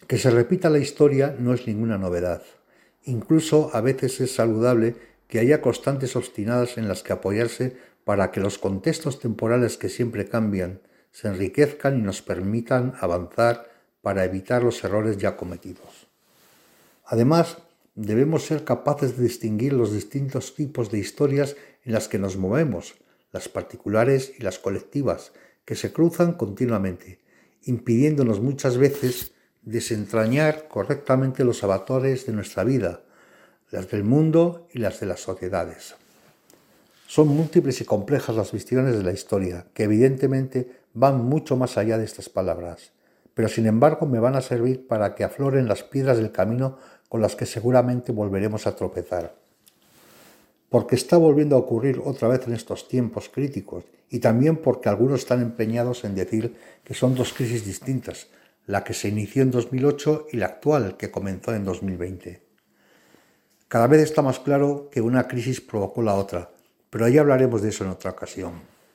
Que se repita la historia no es ninguna novedad. Incluso a veces es saludable que haya constantes obstinadas en las que apoyarse para que los contextos temporales que siempre cambian se enriquezcan y nos permitan avanzar para evitar los errores ya cometidos. Además, debemos ser capaces de distinguir los distintos tipos de historias en las que nos movemos, las particulares y las colectivas, que se cruzan continuamente, impidiéndonos muchas veces desentrañar correctamente los avatares de nuestra vida, las del mundo y las de las sociedades. Son múltiples y complejas las visiones de la historia, que evidentemente van mucho más allá de estas palabras, pero sin embargo me van a servir para que afloren las piedras del camino con las que seguramente volveremos a tropezar. Porque está volviendo a ocurrir otra vez en estos tiempos críticos, y también porque algunos están empeñados en decir que son dos crisis distintas, la que se inició en 2008 y la actual, que comenzó en 2020. Cada vez está más claro que una crisis provocó la otra, pero ya hablaremos de eso en otra ocasión.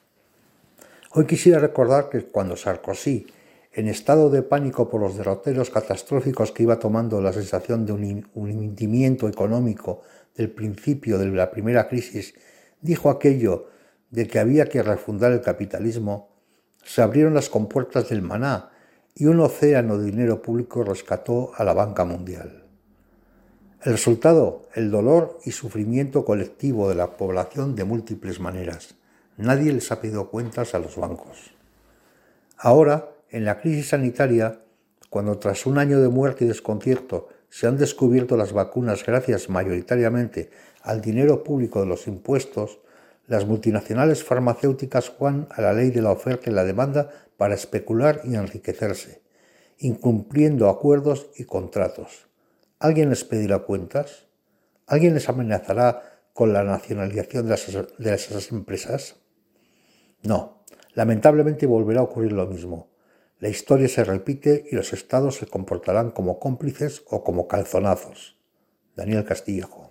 Hoy quisiera recordar que cuando Sarkozy, en estado de pánico por los derroteros catastróficos que iba tomando la sensación de un hundimiento económico del principio de la primera crisis, dijo aquello de que había que refundar el capitalismo, se abrieron las compuertas del maná y un océano de dinero público rescató a la banca mundial. El resultado, el dolor y sufrimiento colectivo de la población de múltiples maneras. Nadie les ha pedido cuentas a los bancos. Ahora, en la crisis sanitaria, cuando tras un año de muerte y desconcierto se han descubierto las vacunas gracias mayoritariamente al dinero público de los impuestos, las multinacionales farmacéuticas juegan a la ley de la oferta y la demanda para especular y enriquecerse, incumpliendo acuerdos y contratos. ¿Alguien les pedirá cuentas? ¿Alguien les amenazará con la nacionalización de esas empresas? No, lamentablemente volverá a ocurrir lo mismo. La historia se repite y los estados se comportarán como cómplices o como calzonazos. Daniel Castillejo.